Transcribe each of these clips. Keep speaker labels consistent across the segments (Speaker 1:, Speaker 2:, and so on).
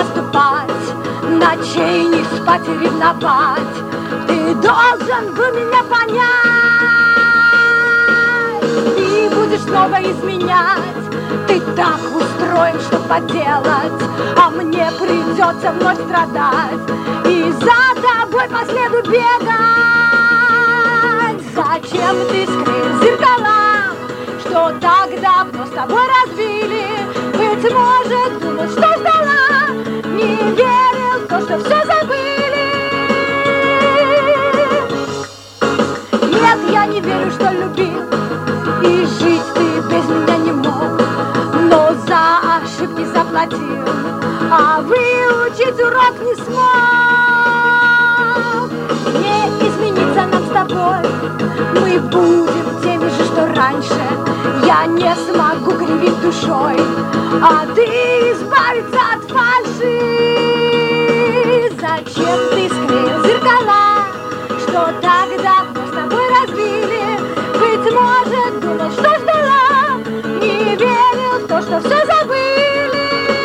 Speaker 1: наступать, ночей не спать и ревновать. Ты должен был меня понять. Ты будешь снова изменять. Ты так устроен, что поделать, а мне придется вновь страдать и за тобой по следу бегать. Зачем ты скрыл зеркала, что так давно с тобой разбили? Быть может, думал, что ждала, не верил в то, что все забыли. Нет, я не верю, что любил, и жить ты без меня не мог, но за ошибки заплатил, а выучить урок не смог. Не измениться нам с тобой, мы будем теми же, что раньше. Я не смогу кривить душой, а ты избавиться от фальши. Зачем ты скрыл зеркала, что так давно с тобой разбили? Быть может, думал, что ждала, не верил в то, что все забыли.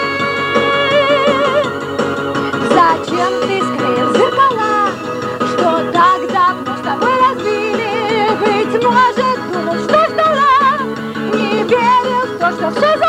Speaker 1: Зачем ты скрыл зеркала, что так давно с тобой разбили? Быть может, думал, что ждала, не верил в то, что все забыли.